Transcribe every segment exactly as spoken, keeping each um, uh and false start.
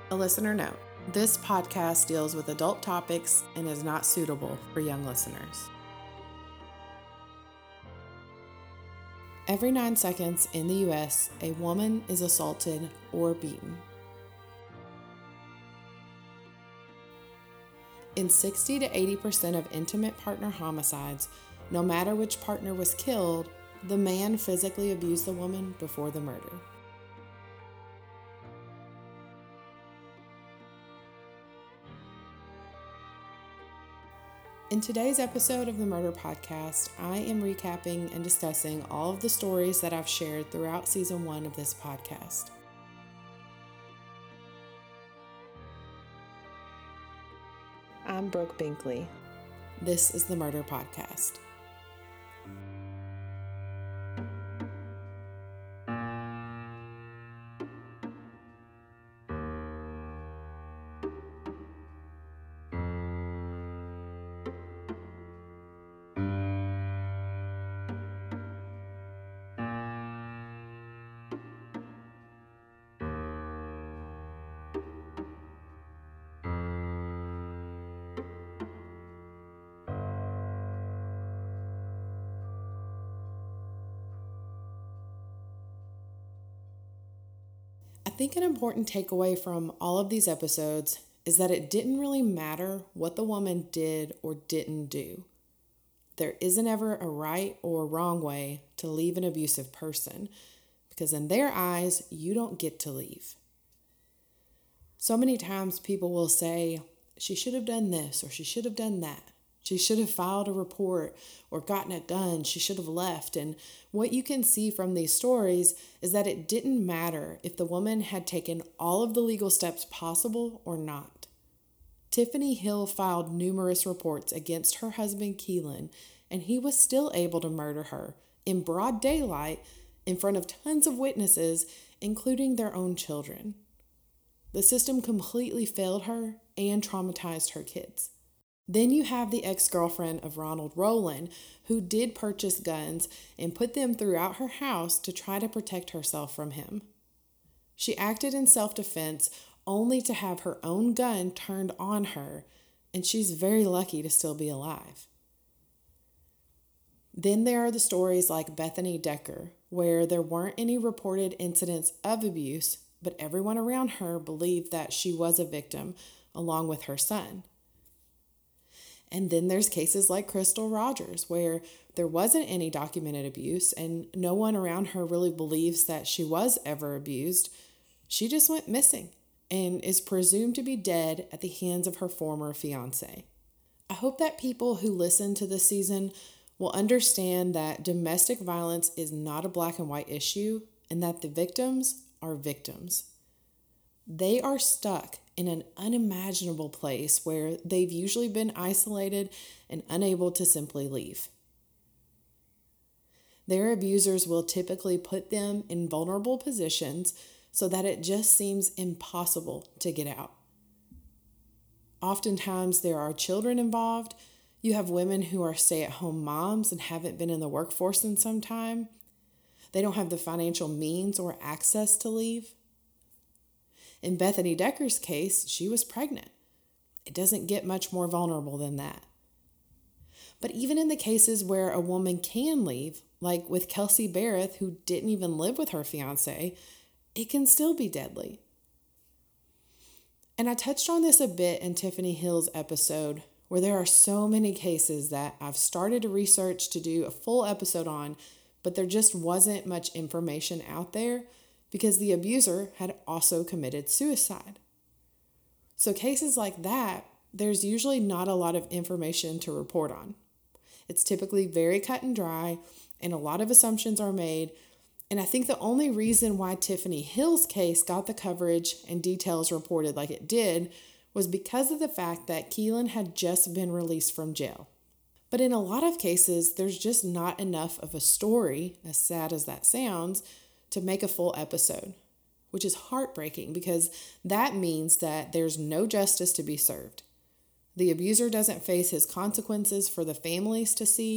A listener note: this podcast deals with adult topics and is not suitable for young listeners. Every nine seconds in the U S, a woman is assaulted or beaten. In sixty to eighty percent of intimate partner homicides, no matter which partner was killed, the man physically abused the woman before the murder. In today's episode of the Murder Podcast, I am recapping and discussing all of the stories that I've shared throughout season one of this podcast. I'm Brooke Binkley. This is the Murder Podcast. I think an important takeaway from all of these episodes is that it didn't really matter what the woman did or didn't do. There isn't ever a right or wrong way to leave an abusive person, because in their eyes, you don't get to leave. So many times people will say, she should have done this or she should have done that. She should have filed a report or gotten it done. She should have left. And what you can see from these stories is that it didn't matter if the woman had taken all of the legal steps possible or not. Tiffany Hill filed numerous reports against her husband, Keelan, and he was still able to murder her in broad daylight in front of tons of witnesses, including their own children. The system completely failed her and traumatized her kids. Then you have the ex-girlfriend of Ronald Rowland, who did purchase guns and put them throughout her house to try to protect herself from him. She acted in self-defense only to have her own gun turned on her, and she's very lucky to still be alive. Then there are the stories like Bethany Decker, where there weren't any reported incidents of abuse, but everyone around her believed that she was a victim, along with her son. And then there's cases like Crystal Rogers, where there wasn't any documented abuse and no one around her really believes that she was ever abused. She just went missing and is presumed to be dead at the hands of her former fiance. I hope that people who listen to this season will understand that domestic violence is not a black and white issue and that the victims are victims. They are stuck in an unimaginable place where they've usually been isolated and unable to simply leave. Their abusers will typically put them in vulnerable positions so that it just seems impossible to get out. Oftentimes there are children involved. You have women who are stay-at-home moms and haven't been in the workforce in some time. They don't have the financial means or access to leave. In Bethany Decker's case, she was pregnant. It doesn't get much more vulnerable than that. But even in the cases where a woman can leave, like with Kelsey Barrett, who didn't even live with her fiance, it can still be deadly. And I touched on this a bit in Tiffany Hill's episode, where there are so many cases that I've started to research to do a full episode on, but there just wasn't much information out there because the abuser had also committed suicide. So cases like that, there's usually not a lot of information to report on. It's typically very cut and dry, and a lot of assumptions are made. And I think the only reason why Tiffany Hill's case got the coverage and details reported like it did was because of the fact that Keelan had just been released from jail. But in a lot of cases, there's just not enough of a story, as sad as that sounds, to make a full episode, which is heartbreaking because that means that there's no justice to be served. The abuser doesn't face his consequences for the families to see,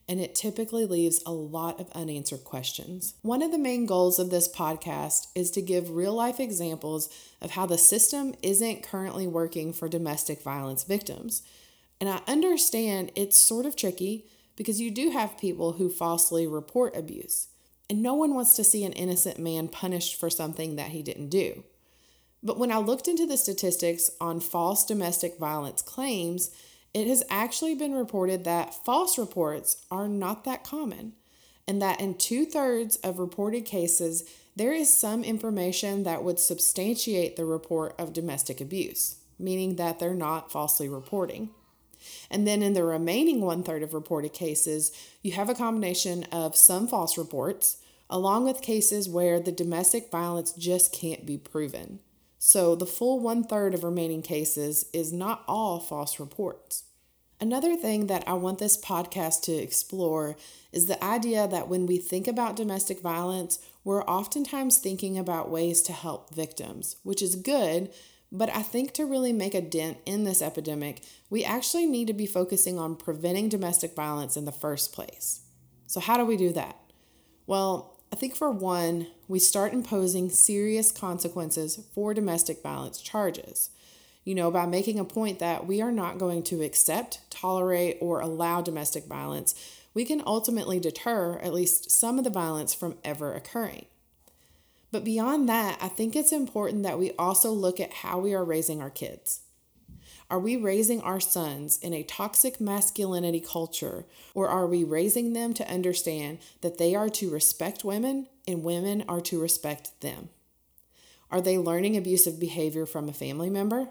and it typically leaves a lot of unanswered questions. One of the main goals of this podcast is to give real-life examples of how the system isn't currently working for domestic violence victims. And I understand it's sort of tricky because you do have people who falsely report abuse, and no one wants to see an innocent man punished for something that he didn't do. But when I looked into the statistics on false domestic violence claims, it has actually been reported that false reports are not that common, and that in two-thirds of reported cases, there is some information that would substantiate the report of domestic abuse, meaning that they're not falsely reporting. And then in the remaining one-third of reported cases, you have a combination of some false reports, along with cases where the domestic violence just can't be proven. So the full one-third of remaining cases is not all false reports. Another thing that I want this podcast to explore is the idea that when we think about domestic violence, we're oftentimes thinking about ways to help victims, which is good, but I think to really make a dent in this epidemic, we actually need to be focusing on preventing domestic violence in the first place. So how do we do that? Well, I think for one, we start imposing serious consequences for domestic violence charges. You know, by making a point that we are not going to accept, tolerate, or allow domestic violence, we can ultimately deter at least some of the violence from ever occurring. But beyond that, I think it's important that we also look at how we are raising our kids. Are we raising our sons in a toxic masculinity culture, or are we raising them to understand that they are to respect women and women are to respect them? Are they learning abusive behavior from a family member?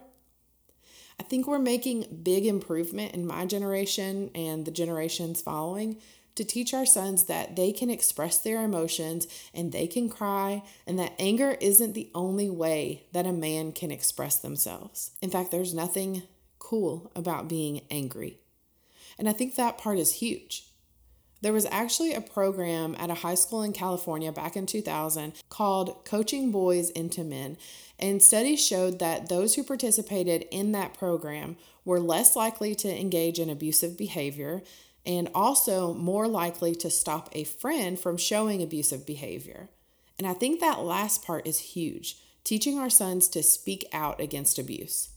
I think we're making big improvement in my generation and the generations following to teach our sons that they can express their emotions and they can cry, and that anger isn't the only way that a man can express themselves. In fact, there's nothing cool about being angry. And I think that part is huge. There was actually a program at a high school in California back in two thousand called Coaching Boys into Men, and studies showed that those who participated in that program were less likely to engage in abusive behavior and also more likely to stop a friend from showing abusive behavior. And I think that last part is huge, teaching our sons to speak out against abuse.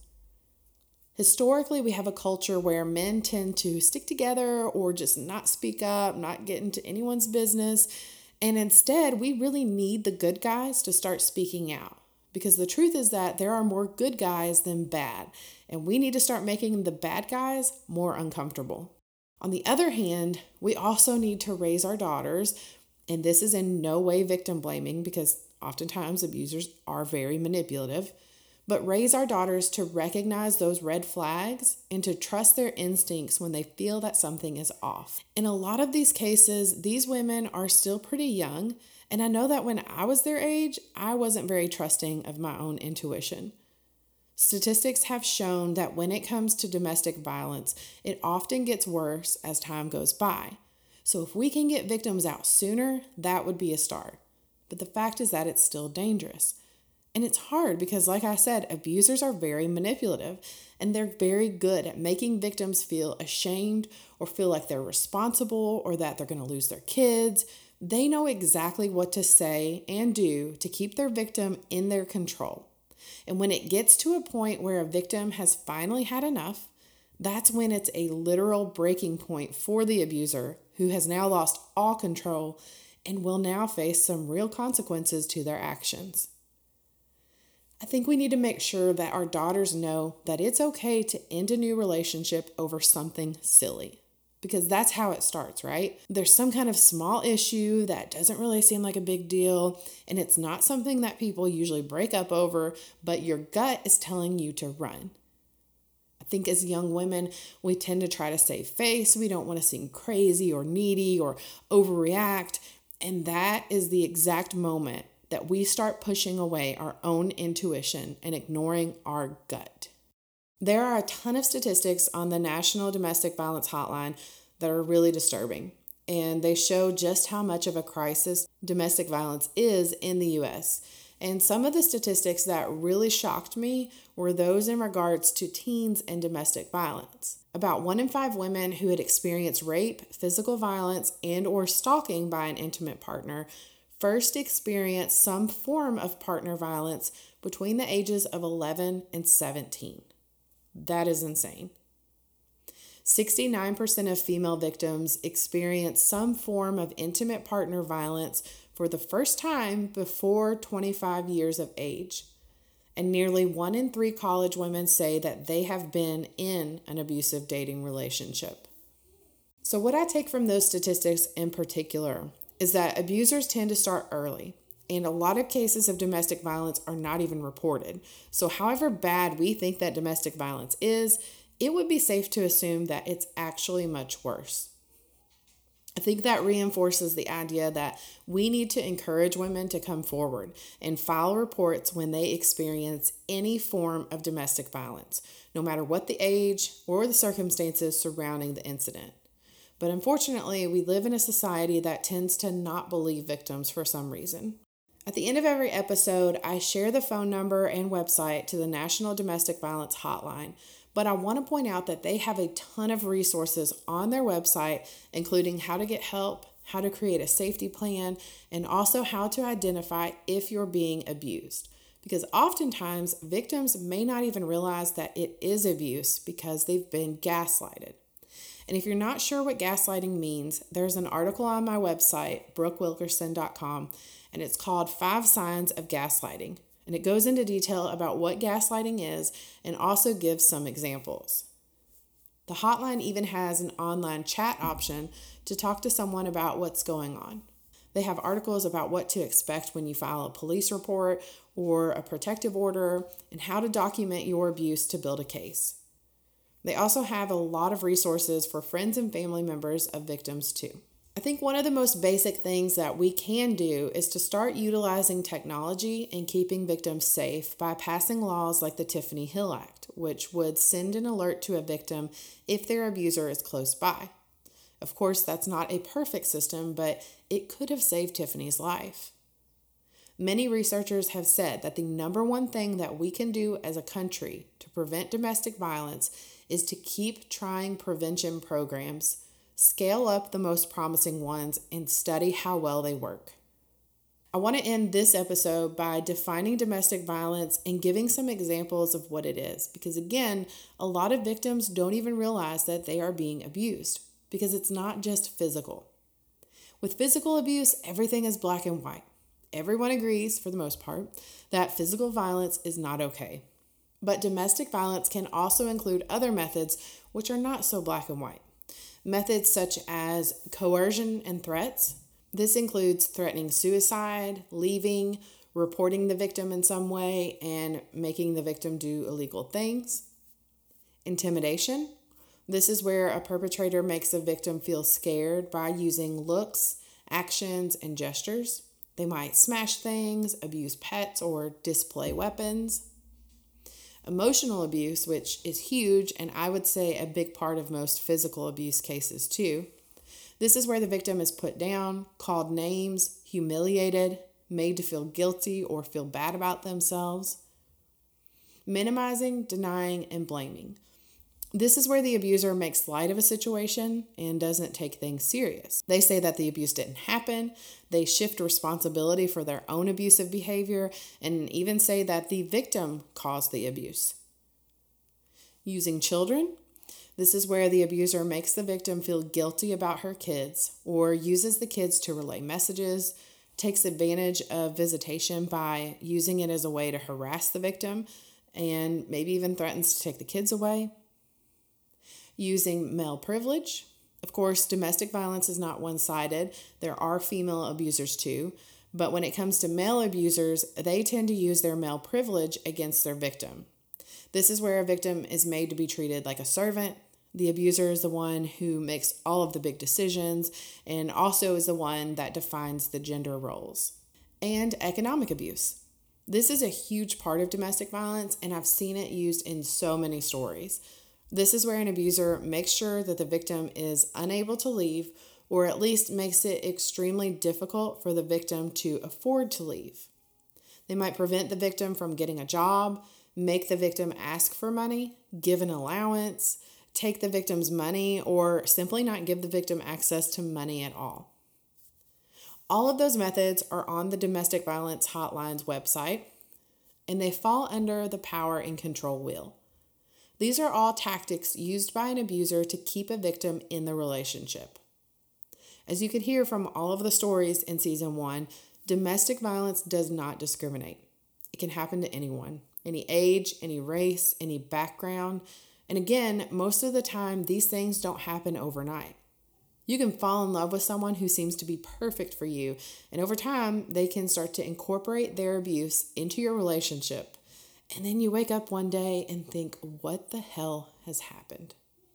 Historically, we have a culture where men tend to stick together or just not speak up, not get into anyone's business. And instead, we really need the good guys to start speaking out. Because the truth is that there are more good guys than bad. And we need to start making the bad guys more uncomfortable. On the other hand, we also need to raise our daughters, and this is in no way victim blaming because oftentimes abusers are very manipulative, but raise our daughters to recognize those red flags and to trust their instincts when they feel that something is off. In a lot of these cases, these women are still pretty young, and I know that when I was their age, I wasn't very trusting of my own intuition. Statistics have shown that when it comes to domestic violence, it often gets worse as time goes by. So if we can get victims out sooner, that would be a start. But the fact is that it's still dangerous. And it's hard because, like I said, abusers are very manipulative and they're very good at making victims feel ashamed or feel like they're responsible or that they're going to lose their kids. They know exactly what to say and do to keep their victim in their control. And when it gets to a point where a victim has finally had enough, that's when it's a literal breaking point for the abuser who has now lost all control and will now face some real consequences to their actions. I think we need to make sure that our daughters know that it's okay to end a new relationship over something silly. Because that's how it starts, right? There's some kind of small issue that doesn't really seem like a big deal, and it's not something that people usually break up over, but your gut is telling you to run. I think as young women, we tend to try to save face. We don't want to seem crazy or needy or overreact, and that is the exact moment that we start pushing away our own intuition and ignoring our gut. There are a ton of statistics on the National Domestic Violence Hotline that are really disturbing, and they show just how much of a crisis domestic violence is in the U S. And some of the statistics that really shocked me were those in regards to teens and domestic violence. About one in five women who had experienced rape, physical violence, and or stalking by an intimate partner first experienced some form of partner violence between the ages of eleven and seventeen. That is insane. sixty-nine percent of female victims experience some form of intimate partner violence for the first time before twenty-five years of age. And nearly one in three college women say that they have been in an abusive dating relationship. So what I take from those statistics in particular is that abusers tend to start early, and a lot of cases of domestic violence are not even reported. So however bad we think that domestic violence is, it would be safe to assume that it's actually much worse. I think that reinforces the idea that we need to encourage women to come forward and file reports when they experience any form of domestic violence, no matter what the age or the circumstances surrounding the incident. But unfortunately, we live in a society that tends to not believe victims for some reason. At the end of every episode, I share the phone number and website to the National Domestic Violence Hotline, but I want to point out that they have a ton of resources on their website, including how to get help, how to create a safety plan, and also how to identify if you're being abused. Because oftentimes, victims may not even realize that it is abuse because they've been gaslighted. And if you're not sure what gaslighting means, there's an article on my website, brooke wilkerson dot com, and it's called Five Signs of Gaslighting. And it goes into detail about what gaslighting is and also gives some examples. The hotline even has an online chat option to talk to someone about what's going on. They have articles about what to expect when you file a police report or a protective order and how to document your abuse to build a case. They also have a lot of resources for friends and family members of victims too. I think one of the most basic things that we can do is to start utilizing technology and keeping victims safe by passing laws like the Tiffany Hill Act, which would send an alert to a victim if their abuser is close by. Of course, that's not a perfect system, but it could have saved Tiffany's life. Many researchers have said that the number one thing that we can do as a country to prevent domestic violence is to keep trying prevention programs, scale up the most promising ones, and study how well they work. I want to end this episode by defining domestic violence and giving some examples of what it is. Because again, a lot of victims don't even realize that they are being abused because it's not just physical. With physical abuse, everything is black and white. Everyone agrees, for the most part, that physical violence is not okay. But domestic violence can also include other methods which are not so black and white. Methods such as coercion and threats. This includes threatening suicide, leaving, reporting the victim in some way, and making the victim do illegal things. Intimidation. This is where a perpetrator makes a victim feel scared by using looks, actions, and gestures. They might smash things, abuse pets, or display weapons. Emotional abuse, which is huge, and I would say a big part of most physical abuse cases too. This is where the victim is put down, called names, humiliated, made to feel guilty or feel bad about themselves. Minimizing, denying, and blaming. This is where the abuser makes light of a situation and doesn't take things serious. They say that the abuse didn't happen. They shift responsibility for their own abusive behavior and even say that the victim caused the abuse. Using children. This is where the abuser makes the victim feel guilty about her kids or uses the kids to relay messages, takes advantage of visitation by using it as a way to harass the victim, and maybe even threatens to take the kids away. Using male privilege. Of course, domestic violence is not one-sided. There are female abusers too. But when it comes to male abusers, they tend to use their male privilege against their victim. This is where a victim is made to be treated like a servant. The abuser is the one who makes all of the big decisions and also is the one that defines the gender roles. And economic abuse. This is a huge part of domestic violence, and I've seen it used in so many stories. This is where an abuser makes sure that the victim is unable to leave, or at least makes it extremely difficult for the victim to afford to leave. They might prevent the victim from getting a job, make the victim ask for money, give an allowance, take the victim's money, or simply not give the victim access to money at all. All of those methods are on the Domestic Violence Hotline's website, and they fall under the power and control wheel. These are all tactics used by an abuser to keep a victim in the relationship. As you could hear from all of the stories in season one, domestic violence does not discriminate. It can happen to anyone, any age, any race, any background. And again, most of the time, these things don't happen overnight. You can fall in love with someone who seems to be perfect for you, and over time, they can start to incorporate their abuse into your relationship. And then you wake up one day and think, what the hell has happened?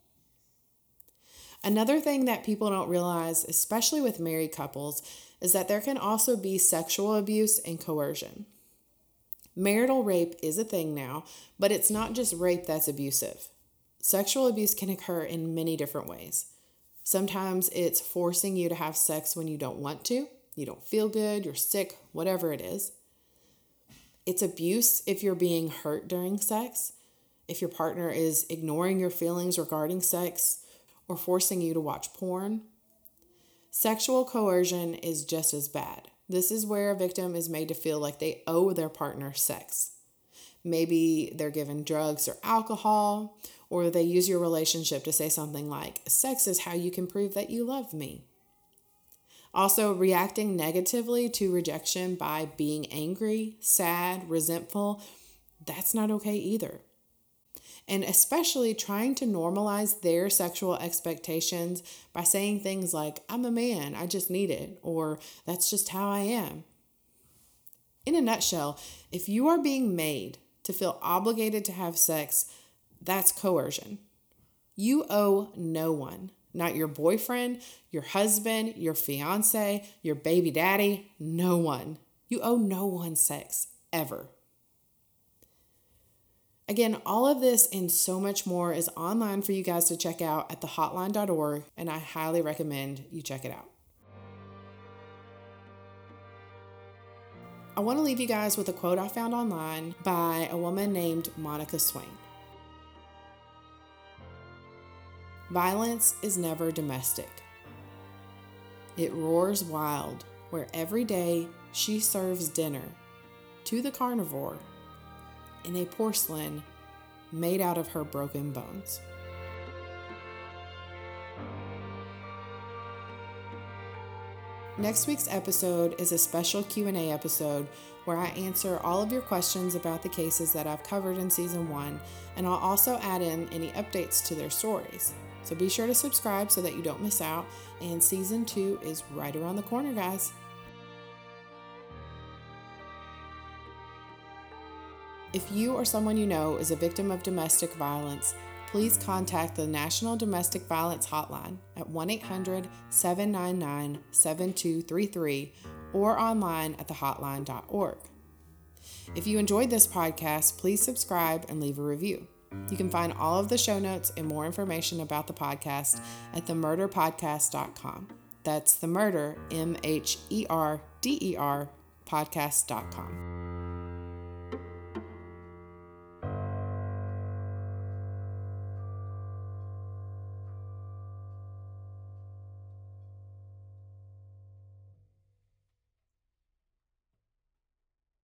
Another thing that people don't realize, especially with married couples, is that there can also be sexual abuse and coercion. Marital rape is a thing now, but it's not just rape that's abusive. Sexual abuse can occur in many different ways. Sometimes it's forcing you to have sex when you don't want to, you don't feel good, you're sick, whatever it is. It's abuse if you're being hurt during sex, if your partner is ignoring your feelings regarding sex, or forcing you to watch porn. Sexual coercion is just as bad. This is where a victim is made to feel like they owe their partner sex. Maybe they're given drugs or alcohol, or they use your relationship to say something like, sex is how you can prove that you love me. Also, reacting negatively to rejection by being angry, sad, resentful, that's not okay either. And especially trying to normalize their sexual expectations by saying things like, I'm a man, I just need it, or that's just how I am. In a nutshell, if you are being made to feel obligated to have sex, that's coercion. You owe no one, not your boyfriend, your husband, your fiance, your baby daddy, no one. You owe no one sex, ever. Again, all of this and so much more is online for you guys to check out at the hotline dot org, and I highly recommend you check it out. I want to leave you guys with a quote I found online by a woman named Monica Swain. Violence is never domestic. It roars wild, where every day she serves dinner to the carnivore in a porcelain made out of her broken bones. Next week's episode is a special Q and A episode where I answer all of your questions about the cases that I've covered in season one, and I'll also add in any updates to their stories. So be sure to subscribe so that you don't miss out, and season two is right around the corner, guys. If you or someone you know is a victim of domestic violence, please contact the National Domestic Violence Hotline at one eight hundred, seven nine nine, seven two three three or online at the hotline dot org. If you enjoyed this podcast, please subscribe and leave a review. You can find all of the show notes and more information about the podcast at the murder podcast dot com. That's the murder, M H E R D E R, podcast dot com.